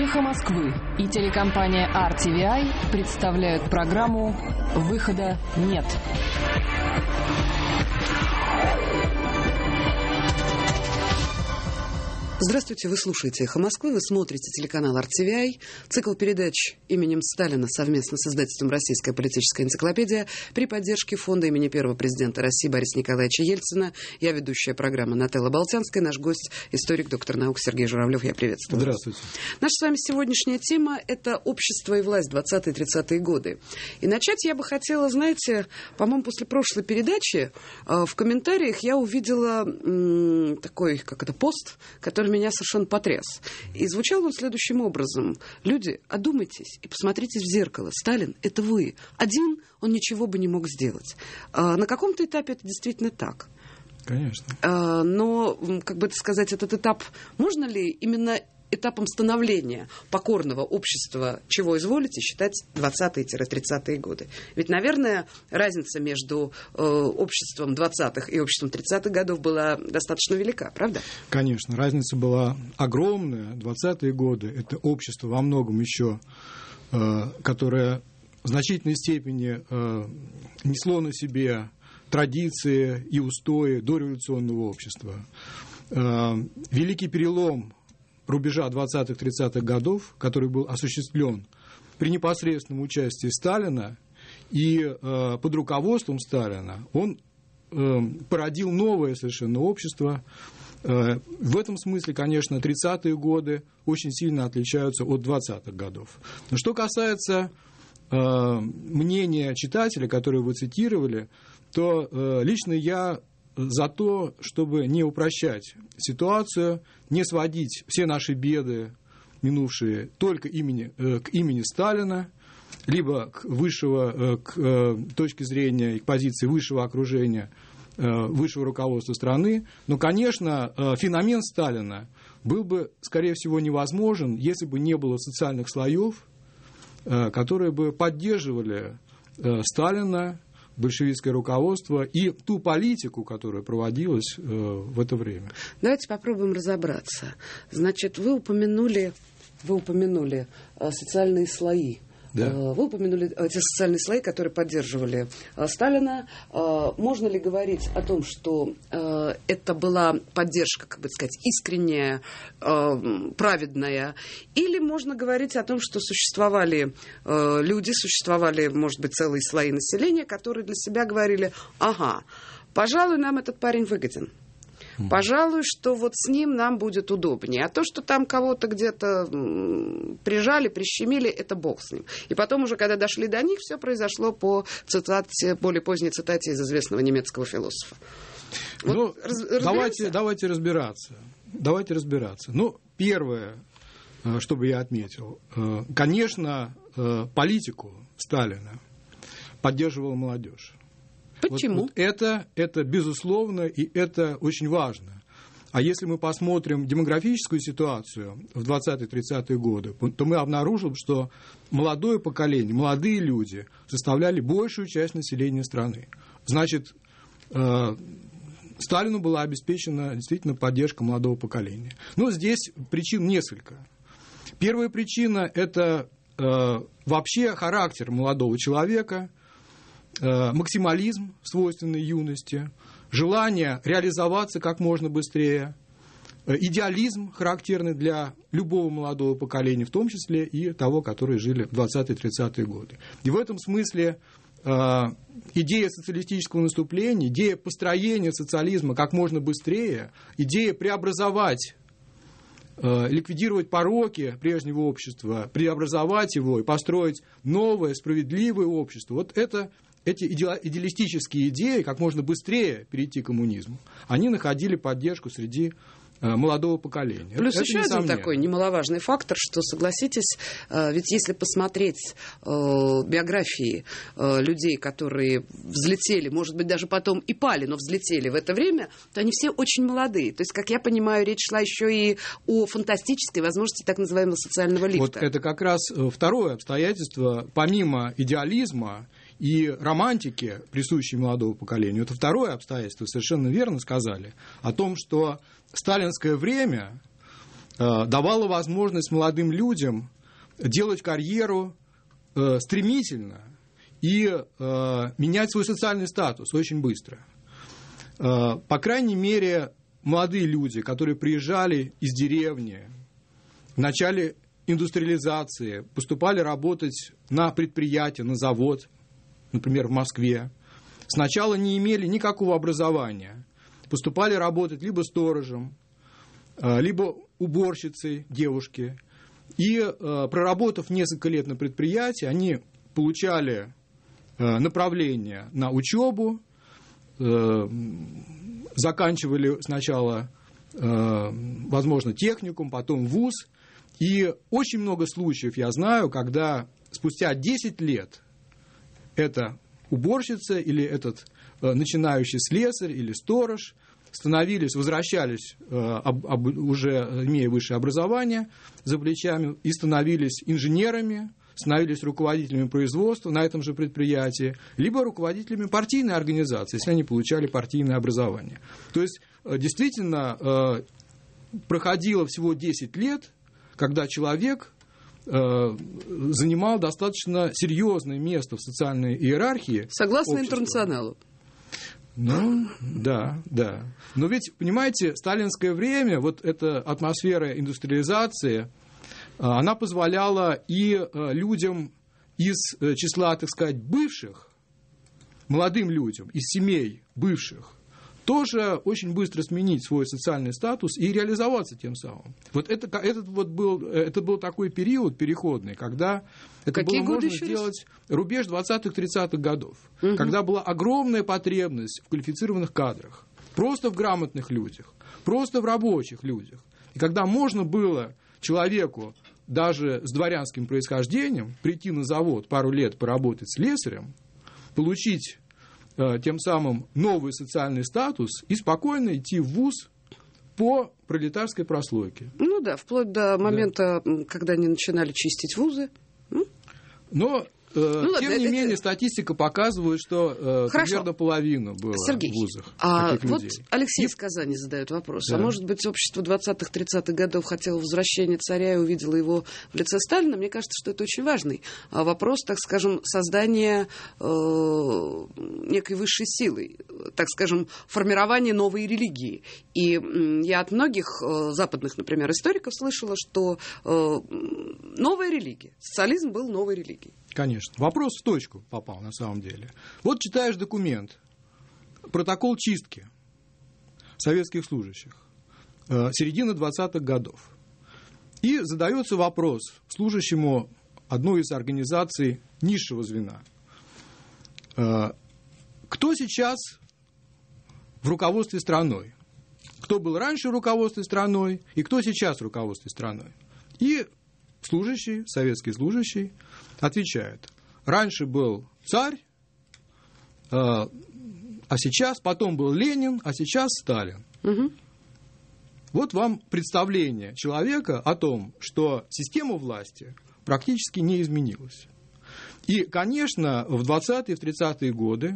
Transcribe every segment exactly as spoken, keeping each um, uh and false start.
«Эхо Москвы» и телекомпания ар ти ви ай представляют программу «Выхода нет». Здравствуйте, вы слушаете «Эхо Москвы», вы смотрите телеканал ар ти ви ай, цикл передач именем Сталина совместно с издательством «Российская политическая энциклопедия» при поддержке фонда имени первого президента России Бориса Николаевича Ельцина. Я ведущая программы Нателла Болтянская, наш гость, историк, доктор наук Сергей Журавлев. Я приветствую. Здравствуйте. Наша с вами сегодняшняя тема – это общество и власть двадцатые-тридцатые годы. И начать я бы хотела, знаете, по-моему, после прошлой передачи в комментариях я увидела м, такой, как это, пост, который меня совершенно потряс. И звучал он следующим образом. Люди, одумайтесь и посмотритесь в зеркало. Сталин – это вы. Один он ничего бы не мог сделать. А, на каком-то этапе это действительно так. Конечно. А, но, как бы это сказать, этот этап, можно ли именно этапом становления покорного общества, чего изволите, считать двадцатые-тридцатые годы? Ведь, наверное, разница между э, обществом двадцатых и обществом тридцатых годов была достаточно велика, правда? Конечно, разница была огромная. двадцатые годы – это общество во многом еще, э, которое в значительной степени э, несло на себе традиции и устои дореволюционного общества. Э, великий перелом рубежа двадцатых-тридцатых годов, который был осуществлен при непосредственном участии Сталина и э, под руководством Сталина, он э, породил новое совершенно общество. Э, в этом смысле, конечно, тридцатые годы очень сильно отличаются от двадцатых годов. Но что касается э, мнения читателя, которое вы цитировали, то э, лично я за то, чтобы не упрощать ситуацию, не сводить все наши беды минувшие только имени, э, к имени Сталина, либо к высшего, э, к э, точки зрения и к позиции высшего окружения, э, высшего руководства страны. Но, конечно, э, феномен Сталина был бы, скорее всего, невозможен, если бы не было социальных слоев, э, которые бы поддерживали э, Сталина, большевистское руководство и ту политику, которая проводилась э, в это время. Давайте попробуем разобраться. Значит, вы упомянули, вы упомянули э, социальные слои. Да. Э, вы упомянули эти социальные слои, которые поддерживали э, Сталина. Э, можно ли говорить о том, что э, это была поддержка, как бы сказать, искренняя, э, праведная? Или можно говорить о том, что существовали э, люди, существовали, может быть, целые слои населения, которые для себя говорили: ага, пожалуй, нам этот парень выгоден. Пожалуй, что вот с ним нам будет удобнее. А то, что там кого-то где-то прижали, прищемили, это бог с ним. И потом уже, когда дошли до них, все произошло по цитате, более поздней цитате из известного немецкого философа. Вот ну, раз, давайте, давайте разбираться. Давайте разбираться. Ну, первое, что бы я отметил. Конечно, политику Сталина поддерживала молодежь. Почему? Вот, вот это, это безусловно, и это очень важно. А если мы посмотрим демографическую ситуацию в двадцатые-тридцатые годы, то мы обнаружим, что молодое поколение, молодые люди составляли большую часть населения страны. Значит, э, Сталину была обеспечена действительно поддержка молодого поколения. Но здесь причин несколько. Первая причина – это э, вообще характер молодого человека, максимализм, свойственный юности, желание реализоваться как можно быстрее, идеализм, характерный для любого молодого поколения, в том числе и того, которые жили в двадцатые-тридцатые годы. И в этом смысле идея социалистического наступления, идея построения социализма как можно быстрее, идея преобразовать, ликвидировать пороки прежнего общества, преобразовать его и построить новое, справедливое общество, вот это... Эти идеалистические идеи, как можно быстрее перейти к коммунизму, они находили поддержку среди молодого поколения. Плюс это еще один такой немаловажный фактор, что, согласитесь, ведь если посмотреть биографии людей, которые взлетели, может быть, даже потом и пали, но взлетели в это время, то они все очень молодые. То есть, как я понимаю, речь шла еще и о фантастической возможности так называемого социального лифта. Вот это как раз второе обстоятельство, помимо идеализма и романтики, присущей молодого поколению, это второе обстоятельство, совершенно верно сказали, о том, что сталинское время давала возможность молодым людям делать карьеру стремительно и менять свой социальный статус очень быстро. По крайней мере, молодые люди, которые приезжали из деревни в начале индустриализации, поступали работать на предприятие, на завод, например, в Москве, сначала не имели никакого образования, поступали работать либо сторожем, либо уборщицей, девушки, и, проработав несколько лет на предприятии, они получали направление на учебу, заканчивали сначала, возможно, техникум, потом вуз. И очень много случаев я знаю, когда спустя десять лет эта уборщица или этот начинающий слесарь или сторож становились, возвращались, уже имея высшее образование за плечами, и становились инженерами, становились руководителями производства на этом же предприятии, либо руководителями партийной организации, если они получали партийное образование. То есть, действительно, проходило всего десять лет, когда человек занимал достаточно серьезное место в социальной иерархии. Согласно общества. Интернационалу. Ну, да, да. Но ведь, понимаете, сталинское время, вот эта атмосфера индустриализации, она позволяла и людям из числа, так сказать, бывших, молодым людям, из семей бывших, тоже очень быстро сменить свой социальный статус и реализоваться тем самым. Вот это, этот вот был, это был такой период переходный, когда это Какие было годы можно еще сделать рубеж двадцатых-тридцатых годов, угу. когда была огромная потребность в квалифицированных кадрах, просто в грамотных людях, просто в рабочих людях. И когда можно было человеку, даже с дворянским происхождением, прийти на завод, пару лет поработать слесарем, получить тем самым новый социальный статус и спокойно идти в вуз по пролетарской прослойке. Ну да, вплоть до момента, да. когда они начинали чистить вузы. Но, э, ну, тем ладно, не это... менее, статистика показывает, что э, примерно половина было Сергей, в вузах а таких вот людей. Алексей и... из Казани задает вопрос. Да. А может быть, общество двадцатых-тридцатых годов хотело возвращения царя и увидело его в лице Сталина? Мне кажется, что это очень важный вопрос, так скажем, создания э, некой высшей силы, так скажем, формирования новой религии. И э, я от многих э, западных, например, историков слышала, что э, новая религия, социализм был новой религией. Конечно. Вопрос в точку попал, на самом деле. Вот читаешь документ, протокол чистки советских служащих, э, середина двадцатых годов. И задается вопрос служащему одной из организаций низшего звена. Э, кто сейчас в руководстве страной? Кто был раньше в руководстве страной и кто сейчас в руководстве страной? И служащий, советский служащий, отвечает: раньше был царь, э, а сейчас, потом был Ленин, а сейчас Сталин. Угу. Вот вам представление человека о том, что система власти практически не изменилась. И, конечно, в двадцатые, в тридцатые годы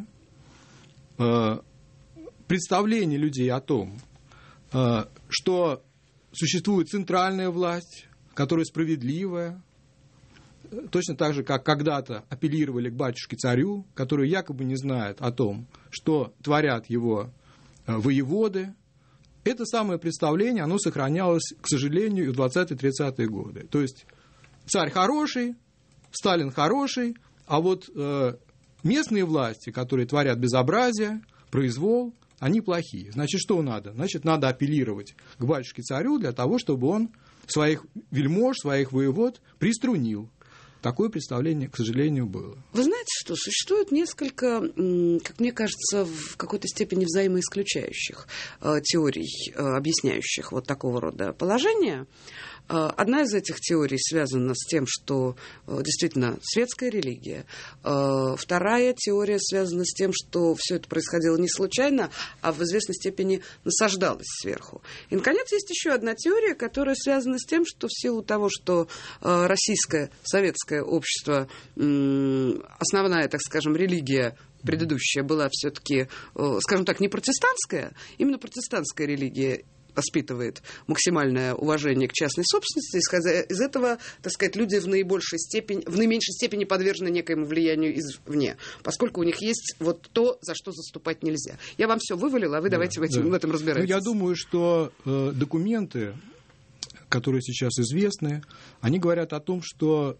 э, представление людей о том, э, что существует центральная власть, которая справедливая, точно так же, как когда-то апеллировали к батюшке-царю, который якобы не знает о том, что творят его воеводы. Это самое представление, оно сохранялось, к сожалению, и в двадцатые-тридцатые годы. То есть царь хороший, Сталин хороший, а вот э, местные власти, которые творят безобразие, произвол, они плохие. Значит, что надо? Значит, надо апеллировать к батюшке-царю для того, чтобы он своих вельмож, своих воевод приструнил. Такое представление, к сожалению, было. Вы знаете что? Существует несколько, как мне кажется, в какой-то степени взаимоисключающих э, теорий, э, объясняющих вот такого рода положения. Э, одна из этих теорий связана с тем, что э, действительно светская религия. Э, вторая теория связана с тем, что все это происходило не случайно, а в известной степени насаждалось сверху. И, наконец, есть еще одна теория, которая связана с тем, что в силу того, что э, российское, советское общество, основная, так скажем, религия предыдущая была все-таки, скажем так, не протестантская, именно протестантская религия воспитывает максимальное уважение к частной собственности, исходя из этого, так сказать, люди в наибольшей степени, в наименьшей степени подвержены некоему влиянию извне, поскольку у них есть вот то, за что заступать нельзя. Я вам все вывалила, а вы да, давайте в, этим, да. в этом разбирайтесь. Ну, я думаю, что э, документы, которые сейчас известны, они говорят о том, что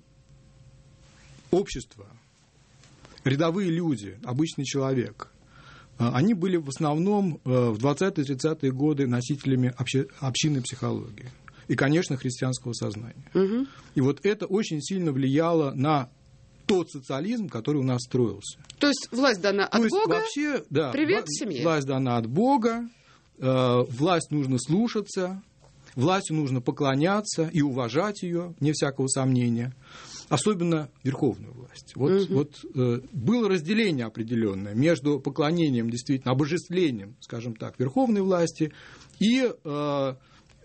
общество, рядовые люди, обычный человек, они были в основном в двадцатые-тридцатые годы носителями обще- общинной психологии и, конечно, христианского сознания. Угу. И вот это очень сильно влияло на тот социализм, который у нас строился. То есть власть дана от То есть, Бога, вообще, да, привет вла- семье. Власть дана от Бога, э, власть нужно слушаться, властью нужно поклоняться и уважать ее, вне всякого сомнения. Особенно верховную власть. Вот, угу. вот э, было разделение определенное между поклонением, действительно, обожествлением, скажем так, верховной власти и э,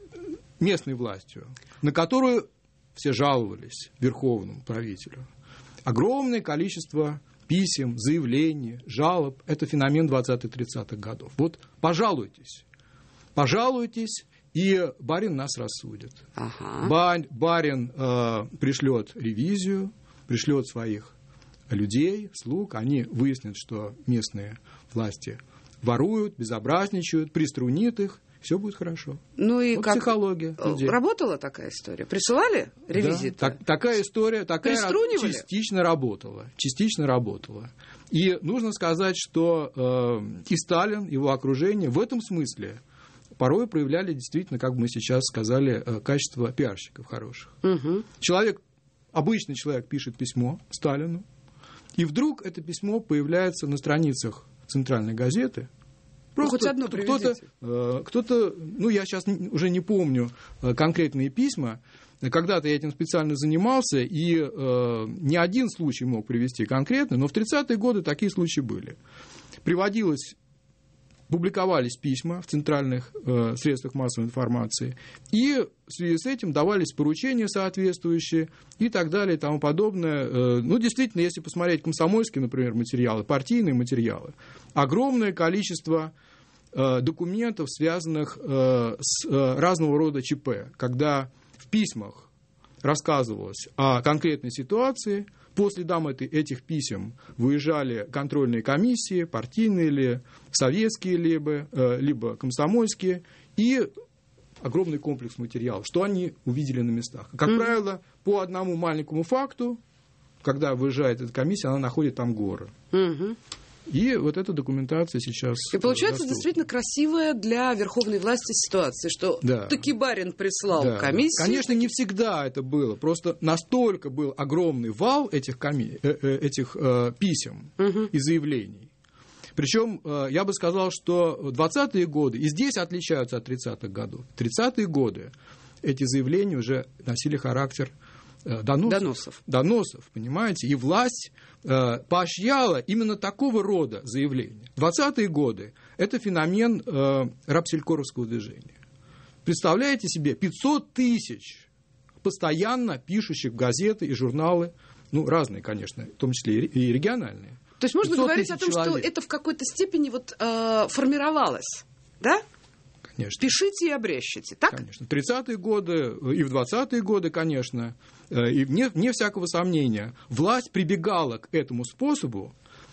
местной властью, на которую все жаловались верховному правителю. Огромное количество писем, заявлений, жалоб – это феномен двадцатых-тридцатых годов. Вот пожалуйтесь, пожалуйтесь, и барин нас рассудит. Ага. Ба- барин э, пришлет ревизию, пришлет своих людей, слуг, они выяснят, что местные власти воруют, безобразничают, приструнит их, все будет хорошо. Ну и вот как психология людей. Работала такая история? Присылали ревизии? Да, так, такая история, такая частично работала, частично работала. И нужно сказать, что э, и Сталин, его окружение в этом смысле порой проявляли действительно, как бы мы сейчас сказали, качество пиарщиков хороших. Угу. Человек, обычный человек пишет письмо Сталину, и вдруг это письмо появляется на страницах центральной газеты. Просто ну, хоть одно приведите. Кто-то, кто-то, ну, я сейчас уже не помню конкретные письма, когда-то я этим специально занимался, и э, не один случай мог привести конкретно, но в тридцатые годы такие случаи были. Приводилось Публиковались письма в центральных э, средствах массовой информации, и в связи с этим давались поручения соответствующие и так далее и тому подобное. Э, ну, действительно, если посмотреть комсомольские, например, материалы, партийные материалы, огромное количество э, документов, связанных э, с э, разного рода ЧП, когда в письмах рассказывалось о конкретной ситуации. По следам этих писем выезжали контрольные комиссии, партийные или советские, либо, либо комсомольские, и огромный комплекс материалов, что они увидели на местах. Как mm-hmm. правило, по одному маленькому факту, когда выезжает эта комиссия, она находит там горы. Mm-hmm. И вот эта документация сейчас... И получается доступна. Действительно красивая для верховной власти ситуация, что да. таки барин прислал да. комиссию. Конечно, не всегда это было. Просто настолько был огромный вал этих, коми... этих э, писем угу. и заявлений. Причем э, я бы сказал, что двадцатые годы, и здесь отличаются от тридцатых годов. тридцатые годы эти заявления уже носили характер Доносов. Доносов. Доносов, понимаете? И власть э, поощряла именно такого рода заявления. двадцатые годы – это феномен э, рабселькоровского движения. Представляете себе, пятьсот тысяч постоянно пишущих в газеты и журналы, ну, разные, конечно, в том числе и региональные. То есть можно говорить о том, человек. Что это в какой-то степени вот, э, формировалось, да? Конечно. Пишите и обрящите, так? Конечно. В тридцатые годы и в двадцатые годы, конечно, и вне, вне всякого сомнения, власть прибегала к этому способу,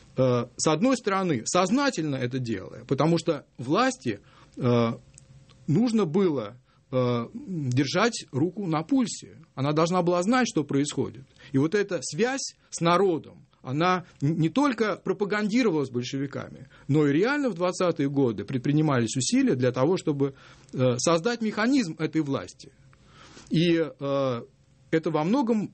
с одной стороны, сознательно это делая, потому что власти нужно было держать руку на пульсе. Она должна была знать, что происходит. И вот эта связь с народом, она не только пропагандировалась большевиками, но и реально в двадцатые годы предпринимались усилия для того, чтобы создать механизм этой власти. И это во многом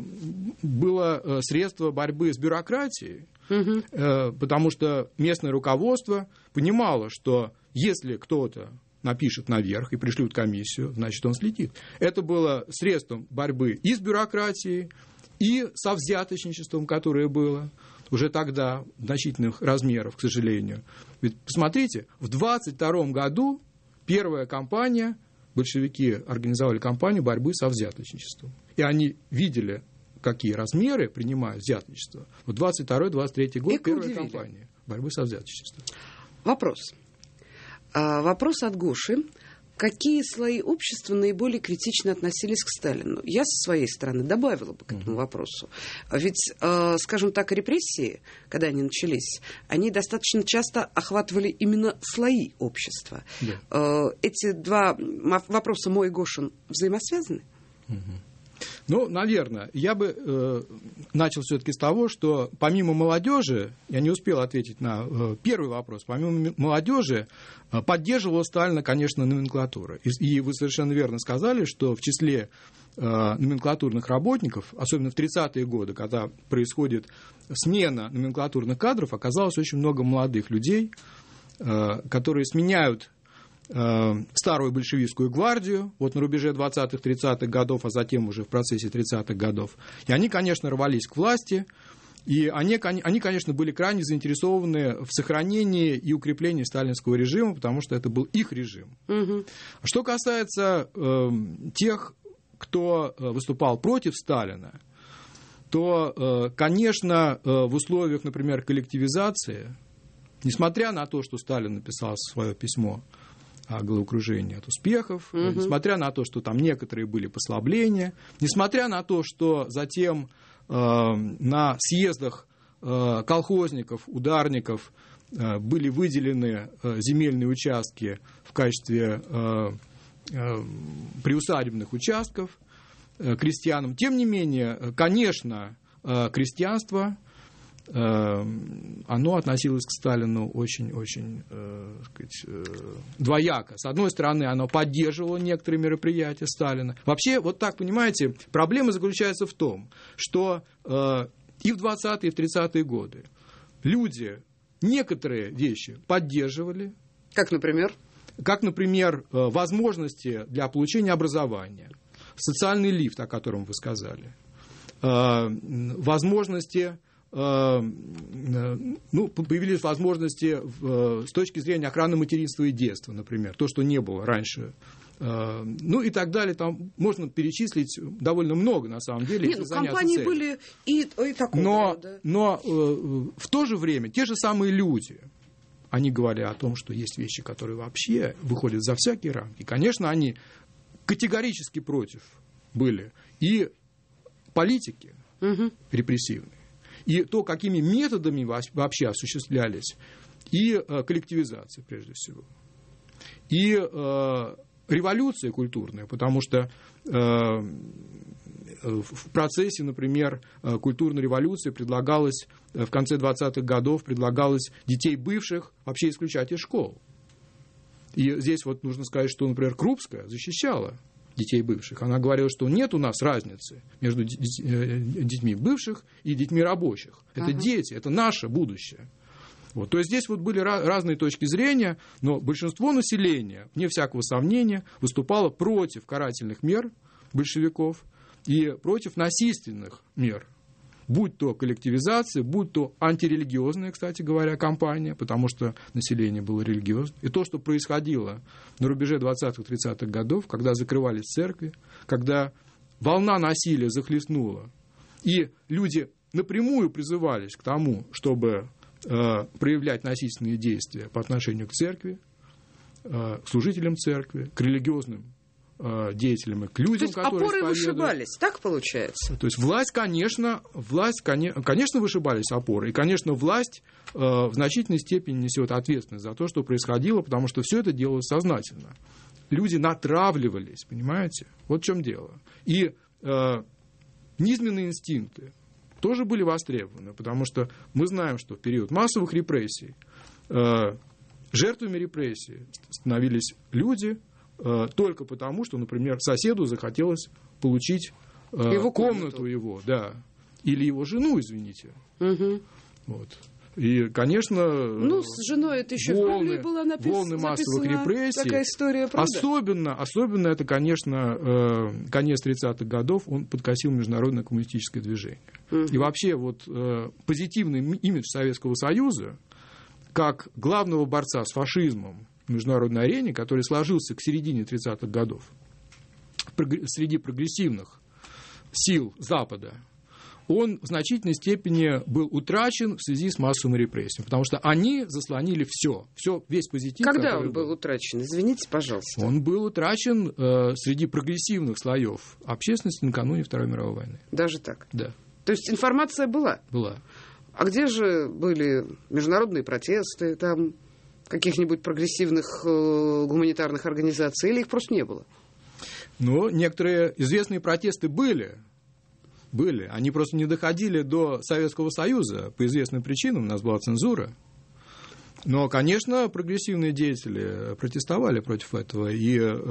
было средство борьбы с бюрократией, угу. потому что местное руководство понимало, что если кто-то напишет наверх и пришлют комиссию, значит, он следит. Это было средством борьбы и с бюрократией, и со взяточничеством, которое было уже тогда значительных размеров, к сожалению. Ведь посмотрите, в двадцать втором году первая кампания, большевики организовали кампанию борьбы со взяточничеством. И они видели, какие размеры принимают взяточничество. В двадцать второй — двадцать третий год первая кампания борьбы со взяточничеством. Вопрос. А, вопрос от Гоши. какие слои общества наиболее критично относились к Сталину? Я со своей стороны добавила бы к этому вопросу. Ведь, э, скажем так, репрессии, когда они начались, они достаточно часто охватывали именно слои общества. Да. Э, эти два вопроса мой и Гошин взаимосвязаны? Угу. Ну, наверное, я бы э, начал все-таки с того, что помимо молодежи, я не успел ответить на э, первый вопрос, помимо молодежи э, поддерживала Сталина, конечно, номенклатура. И, и вы совершенно верно сказали, что в числе э, номенклатурных работников, особенно в тридцатые годы, когда происходит смена номенклатурных кадров, оказалось очень много молодых людей, э, которые сменяют старую большевистскую гвардию, вот на рубеже двадцатых-тридцатых годов, а затем уже в процессе тридцатых годов. И они, конечно, рвались к власти, и они, они, конечно, были крайне заинтересованы в сохранении и укреплении сталинского режима, потому что это был их режим. Угу. Что касается э, тех, кто выступал против Сталина, то, э, конечно, э, в условиях, например, коллективизации, несмотря на то, что Сталин написал свое письмо о головокружении от успехов, угу. несмотря на то, что там некоторые были послабления, несмотря на то, что затем э, на съездах э, колхозников, ударников э, были выделены э, земельные участки в качестве э, э, приусадебных участков э, крестьянам. Тем не менее, конечно, э, крестьянство, оно относилось к Сталину очень-очень, э, сказать, э, двояко. С одной стороны, оно поддерживало некоторые мероприятия Сталина. Вообще, вот так, понимаете, проблема заключается в том, что э, и в двадцатые, и в тридцатые годы люди некоторые вещи поддерживали. Как, например? Как, например, э, возможности для получения образования, социальный лифт, о котором вы сказали, э, возможности... Ну, появились возможности с точки зрения охраны материнства и детства, например, то, что не было раньше. Ну и так далее. Там можно перечислить довольно много, на самом деле. Нет, ну, компании целью. Были и, и такого но, рода. Но в то же время те же самые люди, они говорят о том, что есть вещи, которые вообще выходят за всякие рамки. И, конечно, они категорически против были и политики угу. репрессивные, и то, какими методами вообще осуществлялись, и э, коллективизация, прежде всего, и э, революция культурная, потому что э, в процессе, например, культурной революции предлагалось, в конце двадцатых годов предлагалось детей бывших вообще исключать из школ. И здесь вот нужно сказать, что, например, Крупская защищала детей бывших. Она говорила, что нет у нас разницы между детьми бывших и детьми рабочих. Это ага. дети, это наше будущее. Вот. То есть здесь вот были разные точки зрения, но большинство населения, вне всякого сомнения, выступало против карательных мер большевиков и против насильственных мер. Будь то коллективизация, будь то антирелигиозная, кстати говоря, кампания, потому что население было религиозно. И то, что происходило на рубеже двадцатых-тридцатых годов, когда закрывались церкви, когда волна насилия захлестнула, и люди напрямую призывались к тому, чтобы э, проявлять насильственные действия по отношению к церкви, э, к служителям церкви, к религиозным деятелями, к людям, то есть которые опоры исповедуют. Вышибались, так получается? То есть власть, конечно, власть, конечно, вышибались опоры. И, конечно, власть э, в значительной степени несет ответственность за то, что происходило, потому что все это делалось сознательно. Люди натравливались, понимаете? Вот в чем дело. И э, низменные инстинкты тоже были востребованы, потому что мы знаем, что в период массовых репрессий э, жертвами репрессий становились люди, только потому, что, например, соседу захотелось получить его комнату, комнату его, да, или его жену, извините. Угу. Вот. И, конечно, ну, с женой это еще волны, в Библии была написана, волны массовых репрессий. Такая история, правда? Особенно, особенно это, конечно, конец тридцатых годов, он подкосил международное коммунистическое движение. Угу. И вообще вот позитивный имидж Советского Союза как главного борца с фашизмом в международной арене, который сложился к середине тридцатых годов среди прогрессивных сил Запада, он в значительной степени был утрачен в связи с массовыми репрессиями, потому что они заслонили все, все весь позитив. Когда он был утрачен? Извините, пожалуйста. Он был утрачен э, среди прогрессивных слоев общественности накануне Второй мировой войны. Даже так? Да. То есть информация была? Была. А где же были международные протесты, там, каких-нибудь прогрессивных э, гуманитарных организаций, или их просто не было? Ну, некоторые известные протесты были. Были. Они просто не доходили до Советского Союза по известным причинам, у нас была цензура. Но, конечно, прогрессивные деятели протестовали против этого. И, э,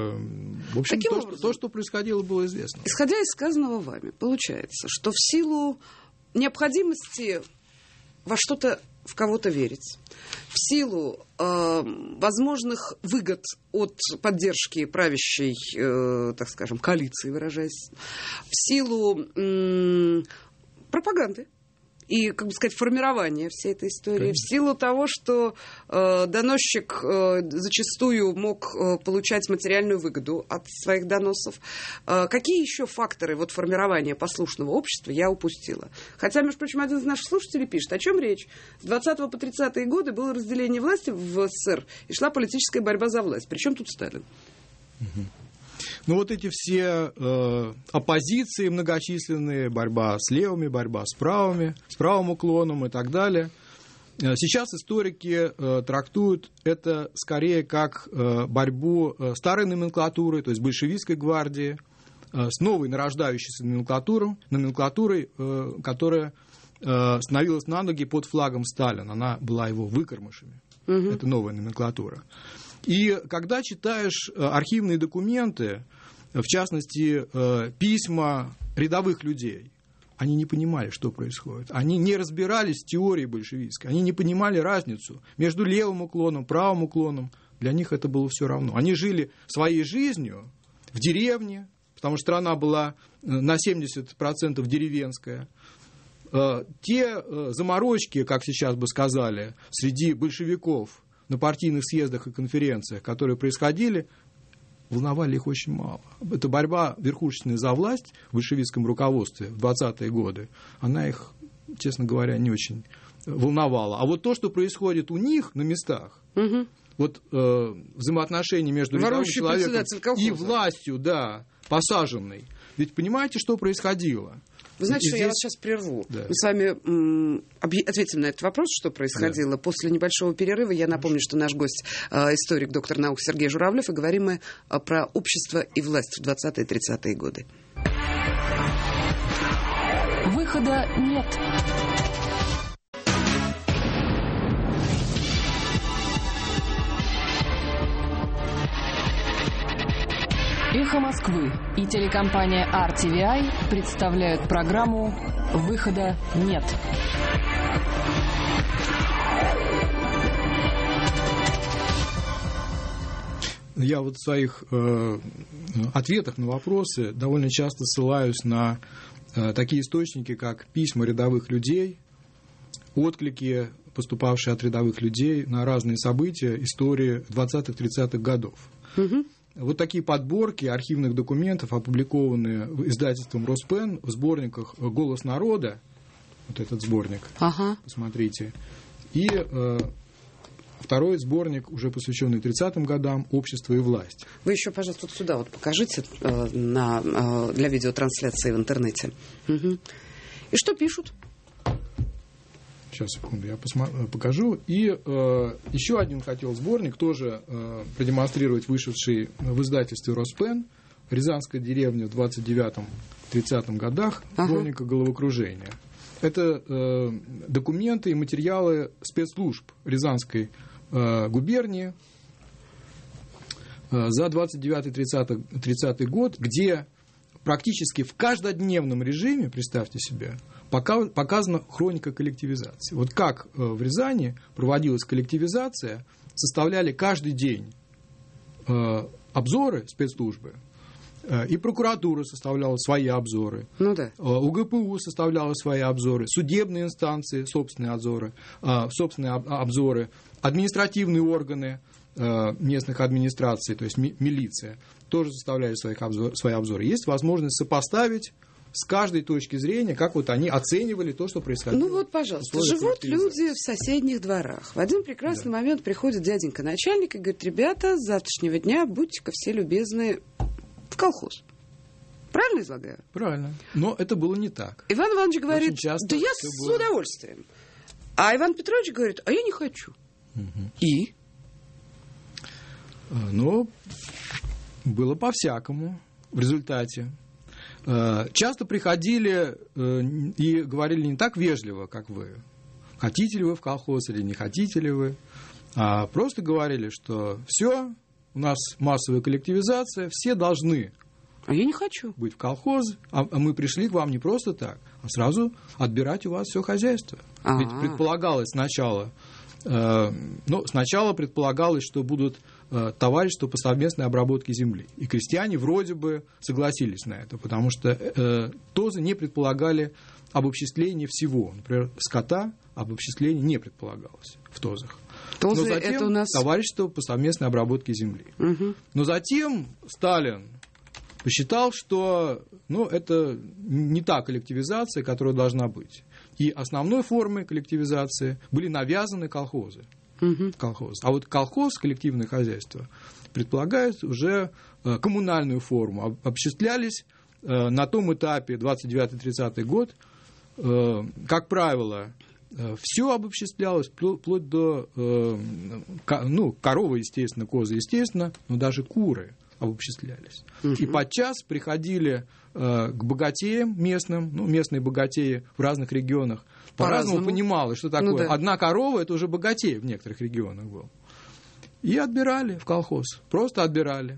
в общем, то что, то, что происходило, было известно. Исходя из сказанного вами, получается, что в силу необходимости во что-то, в кого-то верить, в силу э, возможных выгод от поддержки правящей, э, так скажем, коалиции, выражаясь, в силу э, пропаганды и, как бы сказать, формирования всей этой истории, Конечно. В силу того, что э, доносчик э, зачастую мог э, получать материальную выгоду от своих доносов. Э, какие еще факторы вот, формирования послушного общества я упустила? Хотя, между прочим, один из наших слушателей пишет, о чем речь. С двадцатого по тридцатые годы было разделение власти в СССР и шла политическая борьба за власть. Причем тут Сталин? Угу. Ну, вот эти все э, оппозиции многочисленные, борьба с левыми, борьба с правыми, с правым уклоном и так далее. Сейчас историки э, трактуют это скорее как э, борьбу э, старой номенклатуры, то есть большевистской гвардии, э, с новой нарождающейся номенклатурой, номенклатурой э, которая э, становилась на ноги под флагом Сталина. Она была его выкормышами. Угу. Это новая номенклатура. И когда читаешь архивные документы, в частности, письма рядовых людей, они не понимали, что происходит. Они не разбирались в теории большевистской, они не понимали разницу между левым уклоном, правым уклоном. Для них это было все равно. Они жили своей жизнью в деревне, потому что страна была на семьдесят процентов деревенская. Те заморочки, как сейчас бы сказали, среди большевиков, на партийных съездах и конференциях, которые происходили, волновали их очень мало. Эта борьба верхушечная за власть в большевистском руководстве в двадцатые годы, она их, честно говоря, не очень волновала. А вот то, что происходит у них на местах, угу. вот э, взаимоотношения между рядовым человеком и властью, да, посаженной. Ведь понимаете, что происходило? Вы знаете, что здесь... я вас сейчас прерву. Да. Мы с вами м, ответим на этот вопрос, что происходило. Да. После небольшого перерыва я напомню, что наш гость э, историк, доктор наук Сергей Журавлев, и говорим мы э, про общество и власть в двадцатые-тридцатые годы. Выхода нет. «Эхо Москвы» и телекомпания ар ти ви ай представляют программу «Выхода нет». Я вот в своих э, ответах на вопросы довольно часто ссылаюсь на э, такие источники, как письма рядовых людей, отклики, поступавшие от рядовых людей на разные события истории двадцатых-тридцатых годов. Угу. Вот такие подборки архивных документов, опубликованные издательством Роспен в сборниках «Голос народа», вот этот сборник, ага. посмотрите, и э, второй сборник, уже посвященный тридцатым годам, «Общество и власть». Вы еще, пожалуйста, вот сюда вот покажите э, на, э, для видеотрансляции в интернете. Угу. И что пишут? Сейчас, секунду, я посмотрю, покажу. И э, еще один хотел сборник тоже э, продемонстрировать, вышедший в издательстве Роспен, «Рязанская деревня в двадцать девятом-тридцатом годах», ага. хроника головокружения. Это э, документы и материалы спецслужб Рязанской э, губернии э, за двадцать девятый-тридцатый год, где практически в каждодневном режиме, представьте себе, показана хроника коллективизации. Вот как в Рязани проводилась коллективизация, составляли каждый день обзоры спецслужбы, и прокуратура составляла свои обзоры, ну да. УГПУ составляла свои обзоры, судебные инстанции собственные обзоры, собственные обзоры, административные органы местных администраций, то есть милиция, тоже составляли своих обзор, свои обзоры. Есть возможность сопоставить с каждой точки зрения, как вот они оценивали то, что происходило. Ну вот, пожалуйста, живут люди в соседних дворах. В один прекрасный да. момент приходит дяденька-начальник и говорит: ребята, с завтрашнего дня будьте-ка все любезны в колхоз. Правильно излагаю? Правильно. Но это было не так. Иван Иванович говорит: да я с было... удовольствием. А Иван Петрович говорит: а я не хочу. Угу. И? Но было по-всякому в результате. Часто приходили и говорили не так вежливо, как вы. Хотите ли вы в колхоз или не хотите ли вы. А просто говорили, что все, у нас массовая коллективизация, все должны а я не хочу. быть в колхоз, а мы пришли к вам не просто так, а сразу отбирать у вас все хозяйство. А-а-а. Ведь предполагалось сначала, э, ну, сначала предполагалось, что будут э, товарищества по совместной обработке земли. И крестьяне вроде бы согласились на это, потому что э, ТОЗы не предполагали обобществление всего. Например, скота обобществление не предполагалось в ТОЗах. ТОЗы Но затем это у нас... товарищество по совместной обработке земли. Угу. Но затем Сталин посчитал, что ну, это не та коллективизация, которая должна быть. И основной формой коллективизации были навязаны колхозы. Угу. Колхоз. А вот колхоз, коллективное хозяйство, предполагает уже э, коммунальную форму. Обобществлялись э, на том этапе двадцать девятый тридцатый год, э, как правило, э, все обобществлялось, вплоть до э, ко, ну, коровы, естественно, козы, естественно, но даже куры обобществлялись. Угу. И подчас приходили э, к богатеям местным, ну, местные богатеи в разных регионах, по-разному, по-разному понималось, что такое. Ну, да. Одна корова – это уже богатей в некоторых регионах был. И отбирали в колхоз, просто отбирали.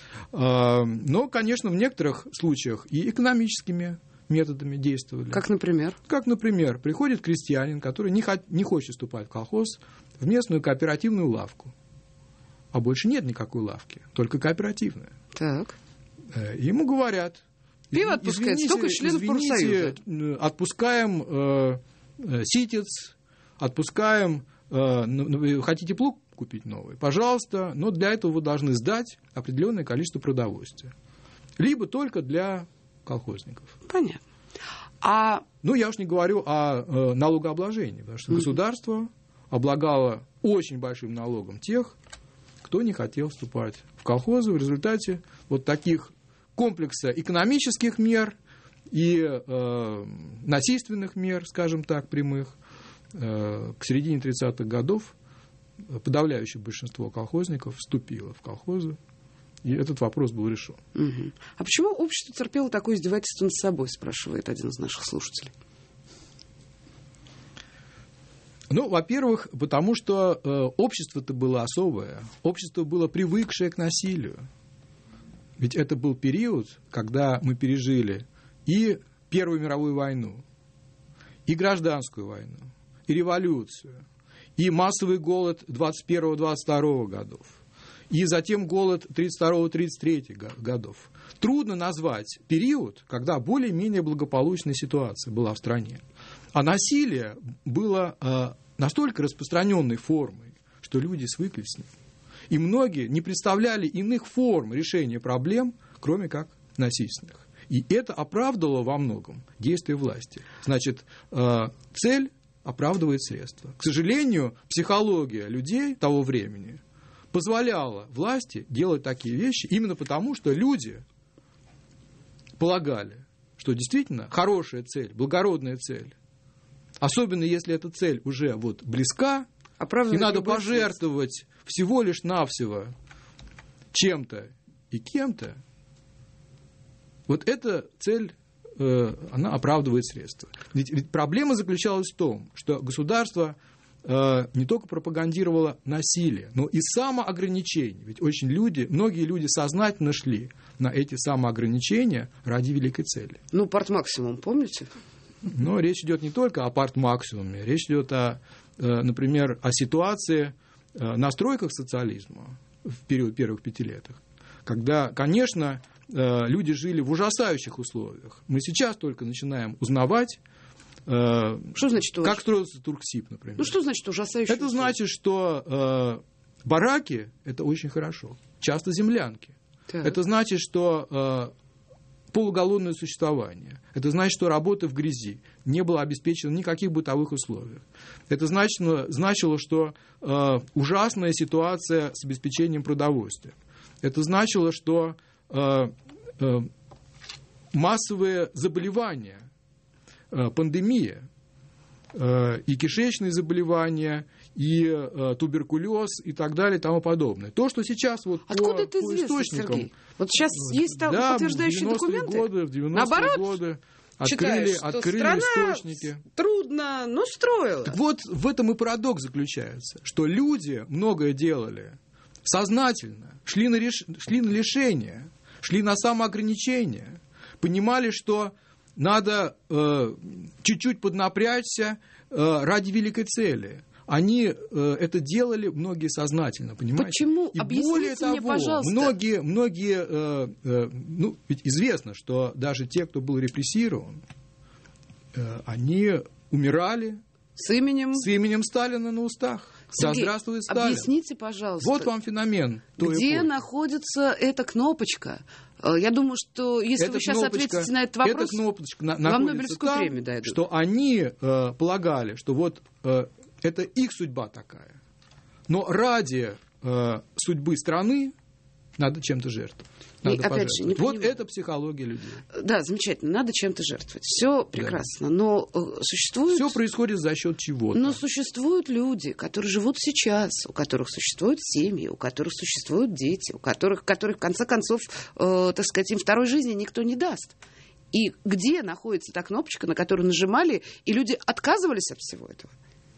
Э, но, конечно, в некоторых случаях и экономическими методами действовали. Как, например? Как, например, приходит крестьянин, который не, хо- не хочет вступать в колхоз, в местную кооперативную лавку. А больше нет никакой лавки, только кооперативная. Так. Ему говорят: пиво отпускает столько членов профсоюза. Отпускаем э, ситец, отпускаем, э, хотите плуг купить новый? Пожалуйста, но для этого вы должны сдать определенное количество продовольствия. Либо только для колхозников. Понятно. А... Ну, я уж не говорю о э, налогообложении, потому что mm-hmm. государство облагало очень большим налогом тех, кто не хотел вступать в колхозы. В результате вот таких комплекса экономических мер и э, насильственных мер, скажем так, прямых, э, к середине тридцатых годов подавляющее большинство колхозников вступило в колхозы, и этот вопрос был решен. Угу. А почему общество терпело такое издевательство над собой, спрашивает один из наших слушателей? Ну, во-первых, потому что э, общество-то было особое. Общество было привыкшее к насилию. Ведь это был период, когда мы пережили и Первую мировую войну, и гражданскую войну, и революцию, и массовый голод двадцать первого двадцать второго годов, и затем голод тридцать второго тридцать третьего годов. Трудно назвать период, когда более-менее благополучная ситуация была в стране. А насилие было э, настолько распространенной формой, что люди свыклись с ним. И многие не представляли иных форм решения проблем, кроме как насильственных. И это оправдывало во многом действия власти. Значит, э, цель оправдывает средства. К сожалению, психология людей того времени позволяла власти делать такие вещи именно потому, что люди полагали, что действительно хорошая цель, благородная цель, особенно если эта цель уже вот близка, и надо пожертвовать всего лишь навсего чем-то и кем-то, вот эта цель, э, она оправдывает средства. Ведь, ведь проблема заключалась в том, что государство э, не только пропагандировало насилие, но и самоограничение. Ведь очень люди, многие люди сознательно шли на эти самоограничения ради великой цели. Ну, партмаксимум, помните? Но речь идет не только о партмаксимуме, речь идет, о, например, о ситуации на стройках социализма в период первых пятилеток, когда, конечно, люди жили в ужасающих условиях. Мы сейчас только начинаем узнавать, что значит, как строился Турксиб, например. Ну, что значит ужасающие Это условия? значит, что э, бараки – это очень хорошо, часто землянки. Так. Это значит, что полуголодное существование. Это значит, что работа в грязи, не было обеспечено никаких бытовых условий. Это значило, значило что э, ужасная ситуация с обеспечением продовольствия. Это значило, что э, э, массовые заболевания, э, пандемия, э, и кишечные заболевания, и э, туберкулез, и так далее, и тому подобное. То, что сейчас вот Откуда по, это по известно, источникам... Сергей? Вот сейчас есть там да, подтверждающие в девяностые документы? Годы, в девяностые Наоборот, годы читаешь, открыли, что открыли страна источники. Трудно, но строила. Так вот, в этом и парадокс заключается, что люди многое делали сознательно, шли на, реш... шли на лишение, шли на самоограничение, понимали, что надо э, чуть-чуть поднапрячься э, ради великой цели. Они э, это делали, многие сознательно, понимаете? Почему? И Объясните более того, мне, пожалуйста. Многие, многие э, э, ну, ведь известно, что даже те, кто был репрессирован, э, они умирали с именем... с именем Сталина на устах. Сергей, да здравствует Сталин. Объясните, пожалуйста. Вот вам феномен. Где эпохи. находится эта кнопочка? Я думаю, что если эта вы сейчас кнопочка, ответите на этот вопрос, эта кнопочка на, вам находится Нобелевскую там, премию дойдут. Что они э, полагали, что вот э, это их судьба такая. Но ради э, судьбы страны надо чем-то жертвовать. Надо И, опять же, не вот понимаю. это психология людей. Да, замечательно, надо чем-то жертвовать. Все прекрасно. Да. Но э, существует... Все происходит за счет чего-то. Но существуют люди, которые живут сейчас, у которых существуют семьи, у которых существуют дети, у которых, которых в конце концов, э, так сказать, им второй жизни никто не даст. И где находится та кнопочка, на которую нажимали, и люди отказывались от всего этого?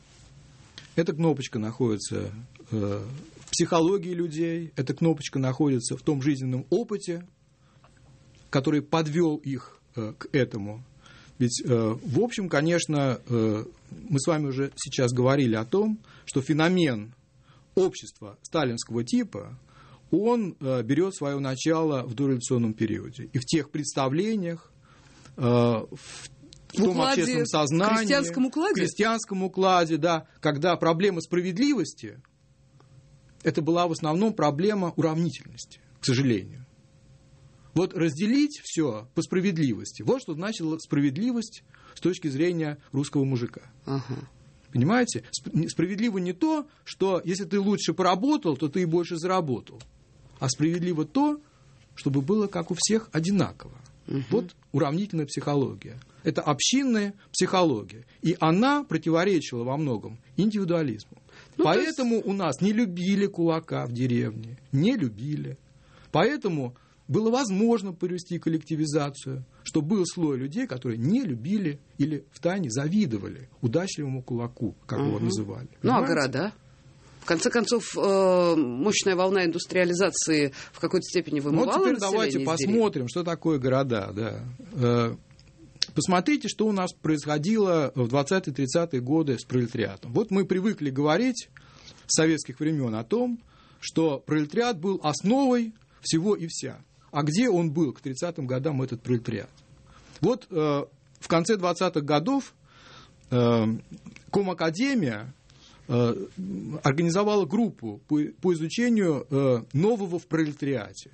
Эта кнопочка находится э, в психологии людей, эта кнопочка находится в том жизненном опыте, который подвел их э, к этому. Ведь, э, в общем, конечно, э, мы с вами уже сейчас говорили о том, что феномен общества сталинского типа, он э, берет свое начало в дореволюционном периоде. И в тех представлениях, э, в В, в том укладе, общественном сознании, в крестьянском укладе, в крестьянском укладе, да, когда проблема справедливости, это была в основном проблема уравнительности, к сожалению. Вот разделить все по справедливости, вот что значила справедливость с точки зрения русского мужика. Ага. Понимаете? Справедливо не то, что если ты лучше поработал, то ты и больше заработал, а справедливо то, чтобы было как у всех одинаково. Угу. Вот уравнительная психология. Это общинная психология. И она противоречила во многом индивидуализму. Ну, Поэтому есть... у нас не любили кулака в деревне. Не любили. Поэтому было возможно провести коллективизацию, что был слой людей, которые не любили или втайне завидовали удачливому кулаку, как угу. его называли. Понимаете? Ну, а города? В конце концов, мощная волна индустриализации в какой-то степени вымывала население. Вот теперь давайте посмотрим, что такое города. Да. Посмотрите, что у нас происходило в двадцатые-тридцатые годы с пролетариатом. Вот мы привыкли говорить с советских времен о том, что пролетариат был основой всего и вся. А где он был к тридцатым годам, этот пролетариат? Вот э, в конце двадцатых годов э, Комакадемия э, организовала группу по, по изучению э, нового в пролетариате.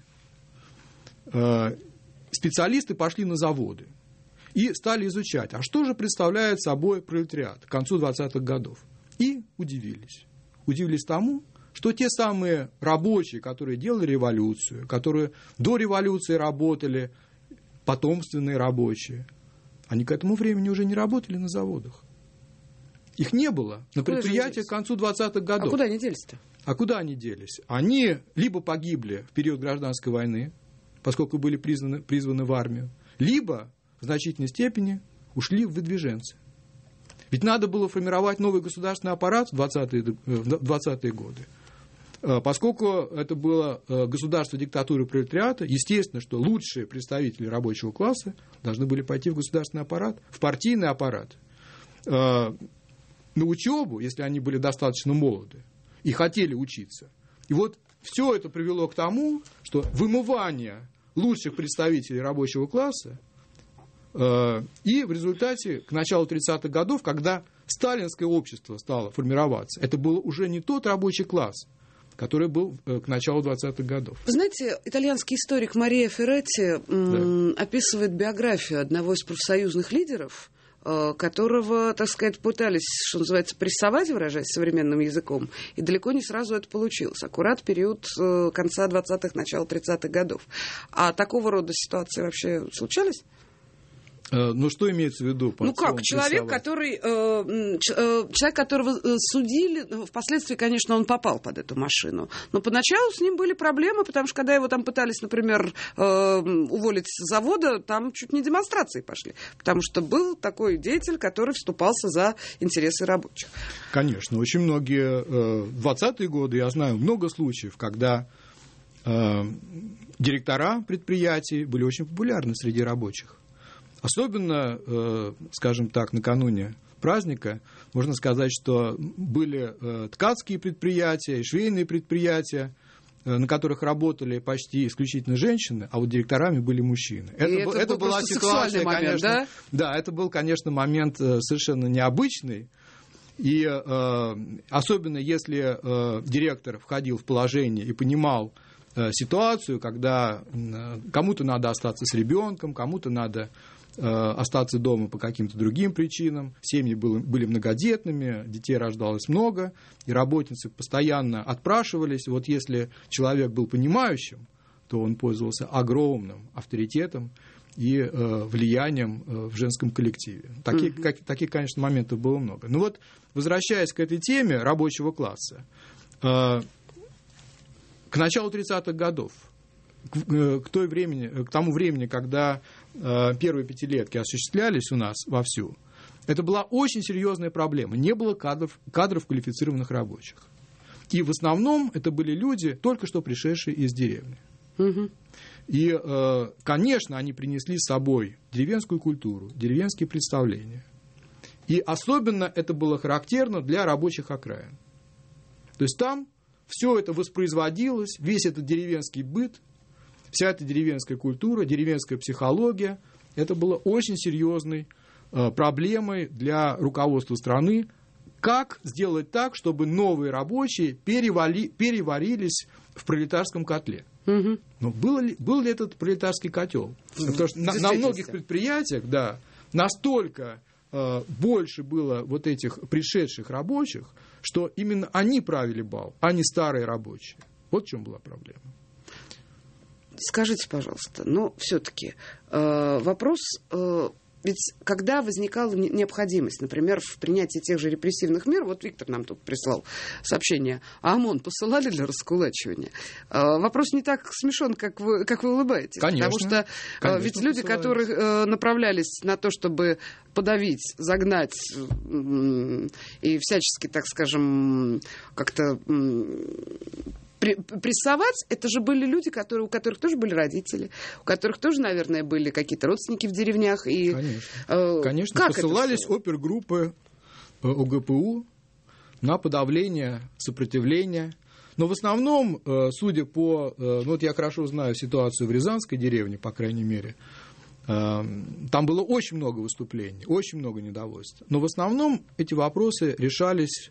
Э, специалисты пошли на заводы и стали изучать, а что же представляет собой пролетариат к концу двадцатых годов. И удивились. Удивились тому, что те самые рабочие, которые делали революцию, которые до революции работали, потомственные рабочие, они к этому времени уже не работали на заводах. Их не было на предприятиях к концу двадцатых годов. А куда они делись-то? А куда они делись? Они либо погибли в период гражданской войны, поскольку были призваны, призваны в армию, либо в значительной степени ушли в выдвиженцы. Ведь надо было формировать новый государственный аппарат в двадцатые годы. Поскольку это было государство диктатуры пролетариата, естественно, что лучшие представители рабочего класса должны были пойти в государственный аппарат, в партийный аппарат, на учебу, если они были достаточно молоды и хотели учиться. И вот все это привело к тому, что вымывание лучших представителей рабочего класса, и в результате к началу тридцатых годов, когда сталинское общество стало формироваться, это был уже не тот рабочий класс, который был к началу двадцатых годов. Вы знаете, итальянский историк Мария Ферретти м, да. описывает биографию одного из профсоюзных лидеров, которого, так сказать, пытались, что называется, прессовать, выражаясь современным языком, и далеко не сразу это получилось. Аккурат период конца двадцатых, начала тридцатых годов. А такого рода ситуации вообще случались? Ну, что имеется в виду? Ну, как? Человек, который, э, э, человек, которого судили, впоследствии, конечно, он попал под эту машину. Но поначалу с ним были проблемы, потому что, когда его там пытались, например, э, уволить с завода, там чуть не демонстрации пошли. Потому что был такой деятель, который вступался за интересы рабочих. Конечно. Очень многие э, в двадцатые годы, я знаю много случаев, когда э, директора предприятий были очень популярны среди рабочих. Особенно, скажем так, накануне праздника можно сказать, что были ткацкие предприятия, швейные предприятия, на которых работали почти исключительно женщины, а вот директорами были мужчины. Это, это, это был была ситуация, момент, конечно, да? Да, это был, конечно, момент совершенно необычный. И э, особенно если э, директор входил в положение и понимал э, ситуацию, когда э, кому-то надо остаться с ребенком, кому-то надо остаться дома по каким-то другим причинам. Семьи были, были многодетными, детей рождалось много, и работницы постоянно отпрашивались. Вот если человек был понимающим, то он пользовался огромным авторитетом и э, влиянием э, в женском коллективе. Таких, mm-hmm. как, таких, конечно, моментов было много. Ну вот, возвращаясь к этой теме рабочего класса, э, к началу тридцатых годов, К, к, той времени, к тому времени, когда э, первые пятилетки осуществлялись у нас вовсю, это была очень серьезная проблема. Не было кадров, кадров квалифицированных рабочих. И в основном это были люди, только что пришедшие из деревни. Угу. И, э, конечно, они принесли с собой деревенскую культуру, деревенские представления. И особенно это было характерно для рабочих окраин. То есть там все это воспроизводилось, весь этот деревенский быт, вся эта деревенская культура, деревенская психология, это было очень серьезной э, проблемой для руководства страны. Как сделать так, чтобы новые рабочие перевали, переварились в пролетарском котле? Угу. Но был ли, был ли этот пролетарский котел? Потому что на, на многих предприятиях, да, настолько э, больше было вот этих пришедших рабочих, что именно они правили бал, а не старые рабочие. Вот в чем была проблема. Скажите, пожалуйста, но все-таки э, вопрос, э, ведь когда возникала необходимость, например, в принятии тех же репрессивных мер, вот Виктор нам тут прислал сообщение, а ОМОН посылали для раскулачивания? Э, вопрос не так смешон, как вы, как вы улыбаетесь. Конечно, потому что конечно, ведь люди, посылали. которые э, направлялись на то, чтобы подавить, загнать э, и всячески, так скажем, как-то... Э, прессовать, это же были люди, которые, у которых тоже были родители, у которых тоже, наверное, были какие-то родственники в деревнях. И, конечно, э, конечно. Посылались опергруппы ОГПУ на подавление сопротивления. Но в основном, судя по... Ну, вот я хорошо знаю ситуацию в Рязанской деревне, по крайней мере. Там было очень много выступлений, очень много недовольства. Но в основном эти вопросы решались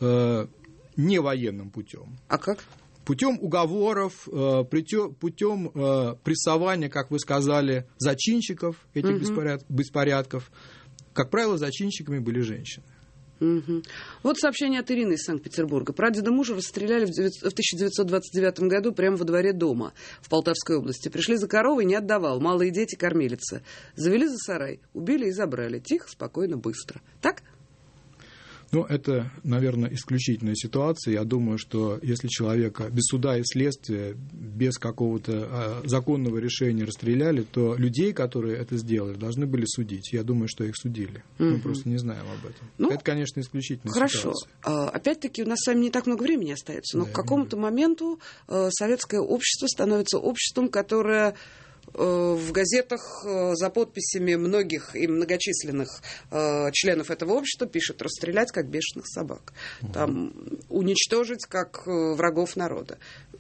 не военным путем. А как? Путем уговоров, путем прессования, как вы сказали, зачинщиков этих угу. беспорядков. Как правило, зачинщиками были женщины. Угу. Вот сообщение от Ирины из Санкт-Петербурга. Прадеда мужа расстреляли в тысяча девятьсот двадцать девятом году прямо во дворе дома в Полтавской области. Пришли за коровой, не отдавал. Малые дети, кормилица. Завели за сарай, убили и забрали. Тихо, спокойно, быстро. Так? Ну, это, наверное, исключительная ситуация. Я думаю, что если человека без суда и следствия, без какого-то законного решения расстреляли, то людей, которые это сделали, должны были судить. Я думаю, что их судили. Угу. Мы просто не знаем об этом. Ну, это, конечно, исключительная хорошо. ситуация. Хорошо. Опять-таки, у нас с вами не так много времени остается, но да, к какому-то моменту советское общество становится обществом, которое... в газетах за подписями многих и многочисленных членов этого общества пишут «расстрелять, как бешеных собак», там, «уничтожить, как врагов народа».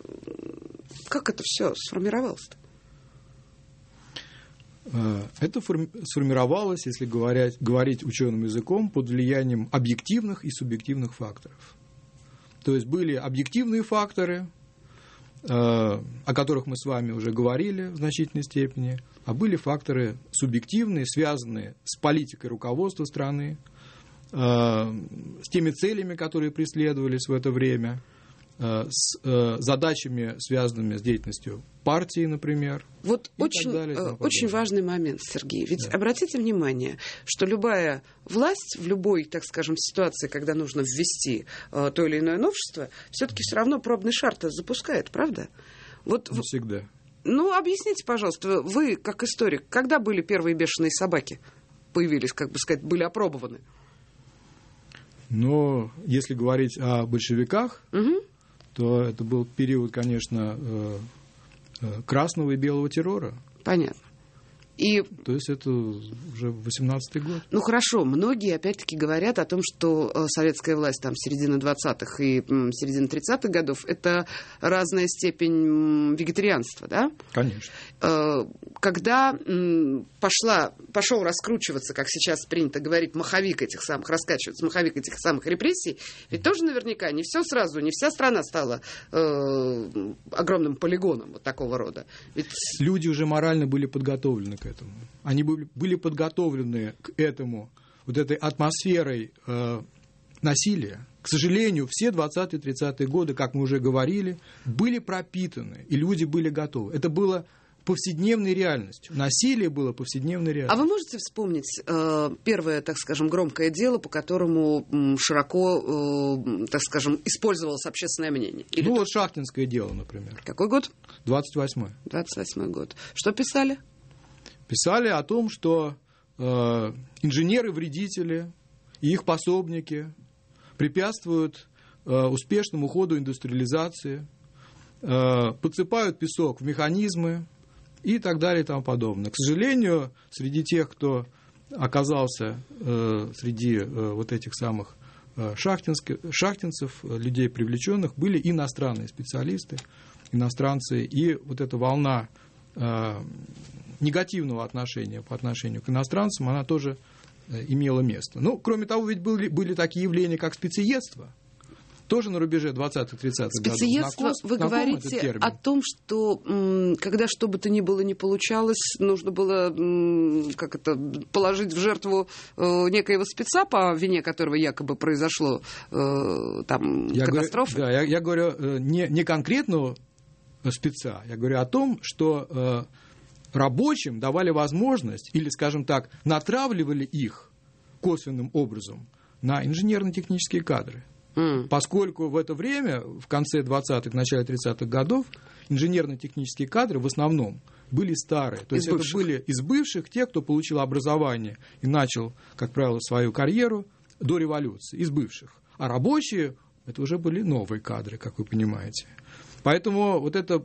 Как это все сформировалось-то? Это сформировалось, если говорить, говорить ученым языком, под влиянием объективных и субъективных факторов. То есть были объективные факторы, о которых мы с вами уже говорили в значительной степени, а были факторы субъективные, связанные с политикой руководства страны, с теми целями, которые преследовались в это время, с задачами, связанными с деятельностью партии, например. Вот очень, далее, очень важный момент, Сергей. Ведь да. обратите внимание, что любая власть в любой, так скажем, ситуации, когда нужно ввести э, то или иное новшество, все-таки все равно пробный шар-то запускает, правда? Вот, Не всегда. Ну, объясните, пожалуйста, вы, как историк, когда были первые бешеные собаки? Появились, как бы сказать, были опробованы? Но если говорить о большевиках, угу. то это был период, конечно, красного и белого террора. Понятно. И... То есть это уже восемнадцатый год. Ну хорошо, многие опять-таки говорят о том, что советская власть там середины двадцатых и середины тридцатых годов — это разная степень вегетарианства, да? Конечно. Когда пошла, пошел раскручиваться, как сейчас принято говорить, маховик этих самых, раскачиваться маховик этих самых репрессий, ведь тоже наверняка не все сразу, не вся страна стала э, огромным полигоном вот такого рода. Ведь... Люди уже морально были подготовлены к этому. Они были подготовлены к этому, вот этой атмосферой э, насилия. К сожалению, все двадцатые-тридцатые годы, как мы уже говорили, были пропитаны, и люди были готовы. Это было повседневной реальностью. Насилие было повседневной реальностью. А вы можете вспомнить э, первое, так скажем, громкое дело, по которому м, широко, э, так скажем, использовалось общественное мнение? Или ну, то... вот Шахтинское дело, например. Какой год? двадцать восьмой. двадцать восьмой год. Что писали? Писали о том, что э, инженеры-вредители и их пособники препятствуют э, успешному ходу индустриализации, э, подсыпают песок в механизмы и так далее и тому подобное. К сожалению, среди тех, кто оказался э, среди э, вот этих самых э, шахтинцев, людей привлеченных, были иностранные специалисты, иностранцы, и вот эта волна э, негативного отношения по отношению к иностранцам, она тоже э, имела место. Ну, кроме того, ведь были, были такие явления, как специедство, тоже на рубеже двадцатых-тридцатых годов. Специедство, вы говорите о том, что м, когда что бы то ни было не получалось, нужно было м, как это, положить в жертву э, некоего спеца, по вине которого якобы произошло э, там я катастрофа. Говорю, да, я, я говорю э, не, не конкретного спеца, я говорю о том, что э, рабочим давали возможность, или, скажем так, натравливали их косвенным образом на инженерно-технические кадры. Mm. Поскольку в это время, в конце двадцатых, начале тридцатых годов, инженерно-технические кадры в основном были старые. То из есть бывших. Это были из бывших, те, кто получил образование и начал, как правило, свою карьеру до революции, из бывших. А рабочие, это уже были новые кадры, как вы понимаете. Поэтому вот эта,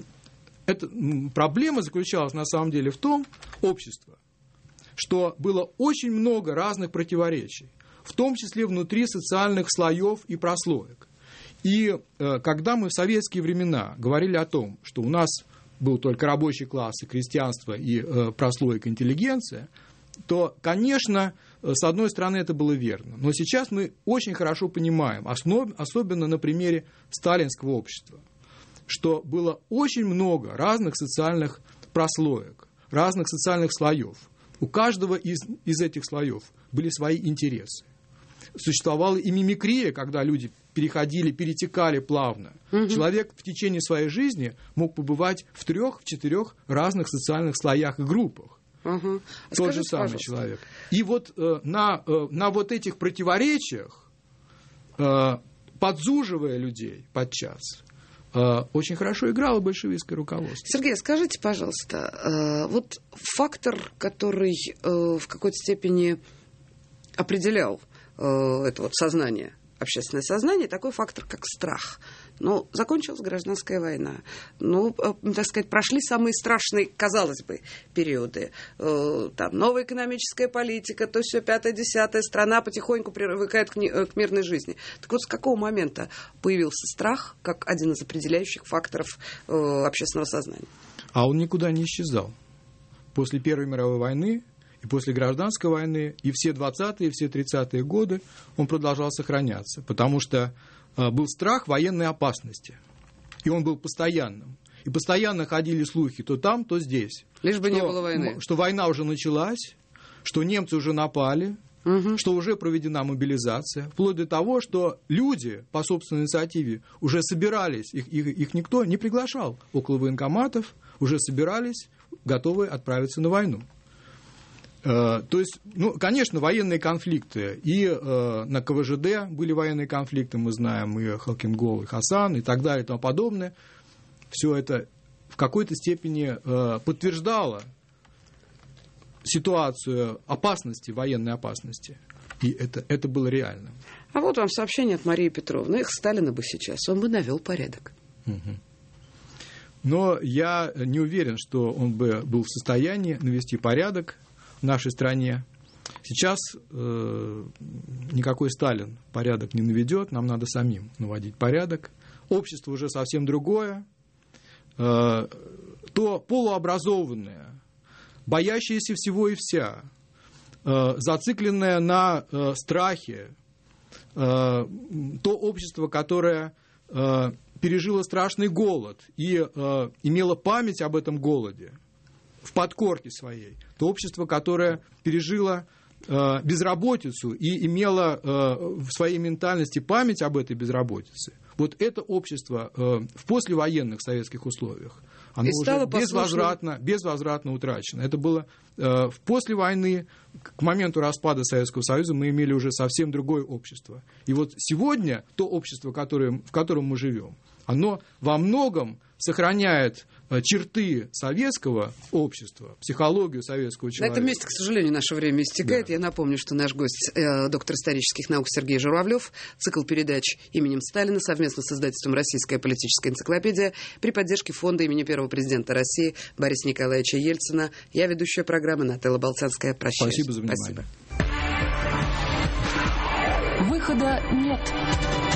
эта проблема заключалась на самом деле в том, общество, что было очень много разных противоречий, в том числе внутри социальных слоев и прослоек. И э, когда мы в советские времена говорили о том, что у нас был только рабочий класс и крестьянство, и э, прослойка интеллигенция, то, конечно, с одной стороны это было верно. Но сейчас мы очень хорошо понимаем, основ, особенно на примере сталинского общества, что было очень много разных социальных прослоек, разных социальных слоев. У каждого из, из этих слоев были свои интересы. Существовала и мимикрия, когда люди переходили, перетекали плавно. Угу. Человек в течение своей жизни мог побывать в трех, в четырех разных социальных слоях и группах. Угу. А Тот же самый пожалуйста. Человек. И вот э, на, э, на вот этих противоречиях, э, подзуживая людей подчас, э, очень хорошо играло большевистское руководство. Сергей, скажите, пожалуйста, э, вот фактор, который э, в какой-то степени определял это вот сознание, общественное сознание, такой фактор, как страх. Но закончилась гражданская война. Ну, так сказать, прошли самые страшные, казалось бы, периоды. Там новая экономическая политика, то все пятое-десятое, страна потихоньку привыкает к мирной жизни. Так вот, с какого момента появился страх как один из определяющих факторов общественного сознания? А он никуда не исчезал. После Первой мировой войны и после гражданской войны, и все двадцатые, и все тридцатые годы он продолжал сохраняться, потому что был страх военной опасности. И он был постоянным. И постоянно ходили слухи то там, то здесь. Лишь бы что, не было войны. Что война уже началась, что немцы уже напали, угу. что уже проведена мобилизация. Вплоть до того, что люди по собственной инициативе уже собирались, их, их, их никто не приглашал около военкоматов, уже собирались, готовые отправиться на войну. Э, то есть, ну, конечно, военные конфликты. И э, на ка вэ жэ дэ были военные конфликты, мы знаем, и Халкингол, и Хасан, и так далее, и тому подобное. Все это в какой-то степени э, подтверждало ситуацию опасности, военной опасности. И это, это было реально. А вот вам сообщение от Марии Петровны. Их Сталина бы сейчас, он бы навел порядок. Угу. Но я не уверен, что он бы был в состоянии навести порядок в нашей стране. Сейчас э, никакой Сталин порядок не наведет, нам надо самим наводить порядок. Общество уже совсем другое. Э, то полуобразованное, боящееся всего и вся, э, зацикленное на э, страхе, э, то общество, которое э, пережило страшный голод и э, имело память об этом голоде в подкорке своей, то общество, которое пережило э, безработицу и имело э, в своей ментальности память об этой безработице, вот это общество э, в послевоенных советских условиях, оно уже безвозвратно, безвозвратно утрачено. Это было э, в после войны, к моменту распада Советского Союза, мы имели уже совсем другое общество. И вот сегодня то общество, которое, в котором мы живем, оно во многом сохраняет черты советского общества, психологию советского человека. На этом месте, к сожалению, наше время истекает. Да. Я напомню, что наш гость, э, доктор исторических наук Сергей Журавлев, цикл передач именем Сталина совместно с издательством «Российская политическая энциклопедия» при поддержке фонда имени первого президента России Бориса Николаевича Ельцина. Я ведущая программы Нателла Болцанская. Прощаюсь. Спасибо за внимание. Спасибо. Выхода нет.